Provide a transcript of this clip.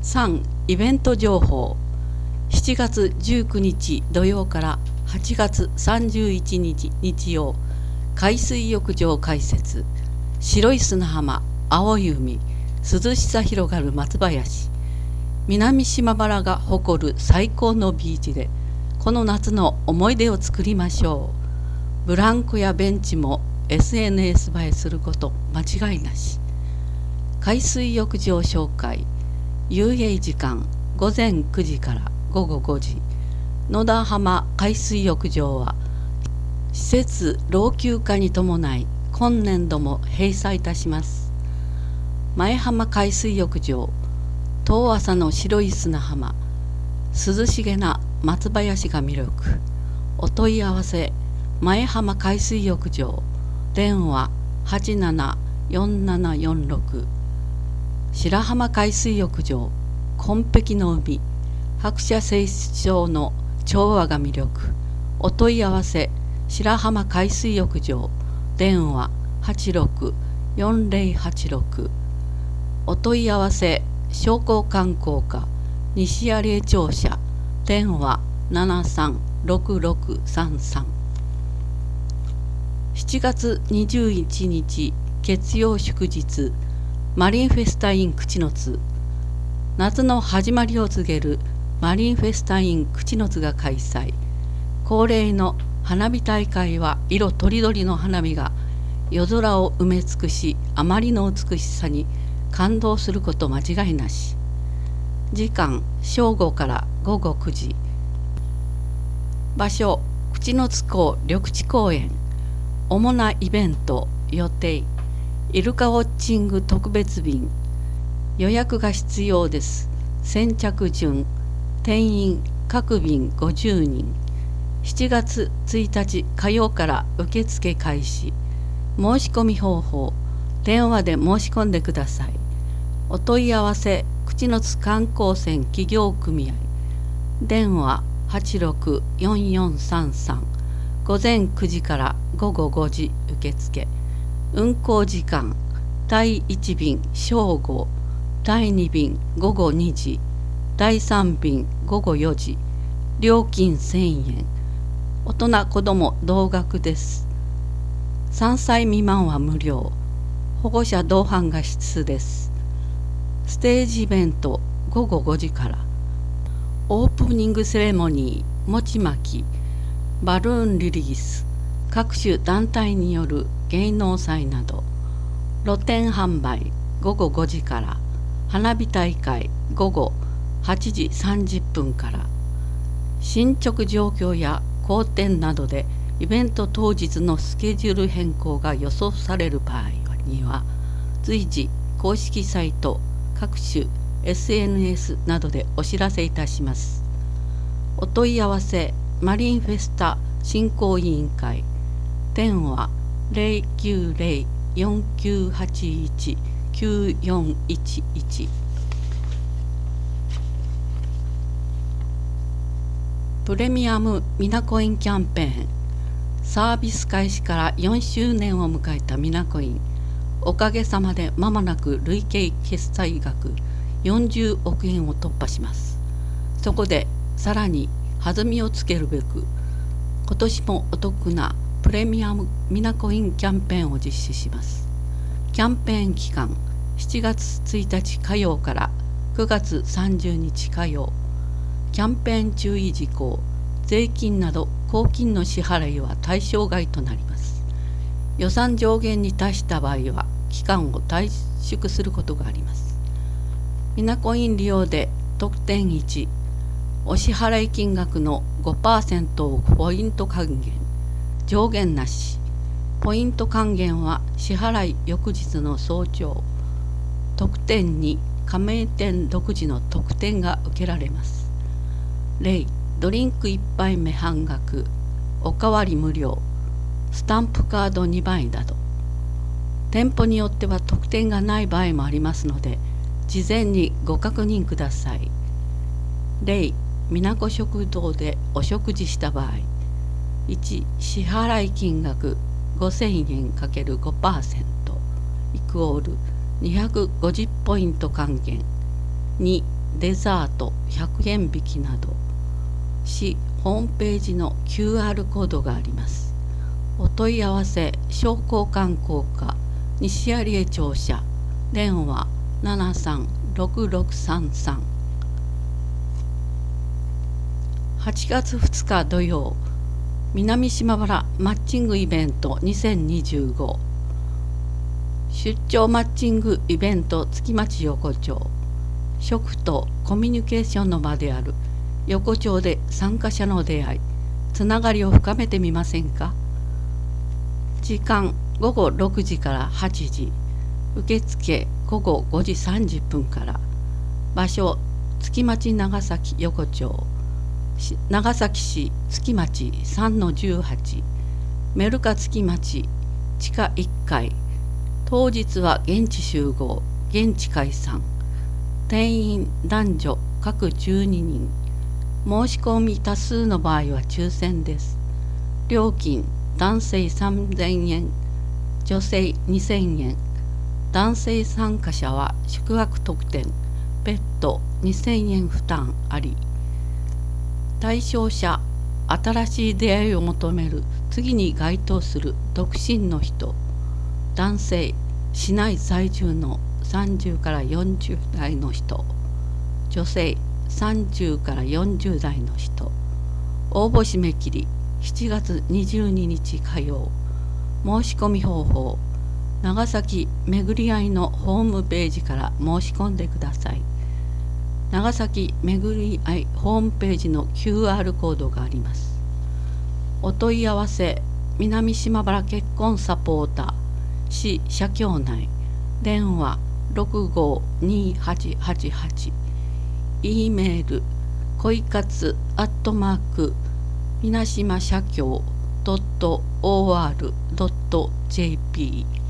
3. イベント情報。7月19日土曜から8月31日日曜、海水浴場開設。白い砂浜、青い海、涼しさ広がる松林。南島原が誇る最高のビーチで、この夏の思い出を作りましょう。ブランコやベンチも SNS 映えすること間違いなし。海水浴場紹介。遊泳時間午前9時から午後5時。野田浜海水浴場は施設老朽化に伴い今年度も閉鎖いたします。前浜海水浴場、遠浅の白い砂浜、涼しげな松林が魅力。お問い合わせ、前浜海水浴場、電話874746。白浜海水浴場、紺碧の海、白砂青礁の調和が魅力。お問い合わせ、白浜海水浴場、電話864086。お問い合わせ、商工観光課西有江庁舎、電話736633。7月21日月曜祝日、マリンフェスタイン口の津。夏の始まりを告げるマリンフェスタイン口の津が開催。恒例の花火大会は色とりどりの花火が夜空を埋め尽くし、あまりの美しさに感動すること間違いなし。時間正午から午後9時。場所口の津港緑地公園。主なイベント予定。イルカウォッチング特別便。予約が必要です。先着順。定員各便50人。7月1日火曜から受付開始。申し込み方法、電話で申し込んでください。お問い合わせ、口の津観光船企業組合。電話864433。午前9時から午後5時受付。運航時間、第1便正午、第2便午後2時、第3便午後4時。料金1000円。大人子ども同額です。3歳未満は無料。保護者同伴が必須です。ステージイベント午後5時から。オープニングセレモニー、餅巻き、バルーンリリース、各種団体による芸能祭など。露店販売午後5時から。花火大会午後8時30分から。進捗状況や好転などでイベント当日のスケジュール変更が予想される場合には随時公式サイト、各種 SNS などでお知らせいたします。お問い合わせ、マリンフェスタ振興委員会。電話090-4981-9411。プレミアムミナコインキャンペーン。サービス開始から4周年を迎えたミナコイン。おかげさまで間もなく累計決済額40億円を突破します。そこでさらに弾みをつけるべく、今年もお得なプレミアムミナコインキャンペーンを実施します。キャンペーン期間7月1日火曜から9月30日火曜。キャンペーン注意事項、税金など公金の支払いは対象外となります。予算上限に達した場合は期間を短縮することがあります。ミナコイン利用で特典1、お支払い金額の 5% をポイント還元。上限なし。ポイント還元は支払い翌日の早朝。特典に加盟店独自の特典が受けられます。例、ドリンク1杯目半額、おかわり無料、スタンプカード2枚など。店舗によっては特典がない場合もありますので、事前にご確認ください。例、みなこ食堂でお食事した場合、1、支払い金額5000円 ×5% イコール250ポイント還元。2、 デザート100円引きなど、市ホームページの QR コードがあります。お問い合わせ商工観光課西有江庁舎、電話736633。8月2日土曜、南島原マッチングイベント2025、出張マッチングイベント月町横丁、食とコミュニケーションの場である横丁で参加者の出会い、つながりを深めてみませんか。時間午後6時から8時、受付午後5時30分から。場所月町長崎横丁、長崎市月町 3-18、メルカ月町地下1階。当日は現地集合、現地解散。定員男女各12人。申し込み多数の場合は抽選です。料金男性3000円、女性2000円。男性参加者は宿泊特典、別途2000円負担あり。対象者、新しい出会いを求める、次に該当する独身の人。男性、市内在住の30から40代の人。女性、30から40代の人。応募締め切り7月22日火曜。申し込み方法、長崎めぐりあいのホームページから申し込んでください。長崎めぐりあいホームページの QR コードがあります。お問い合わせ、南島原結婚サポーター市社協内、電話652888、E メール恋活@みなしま社協.or.jp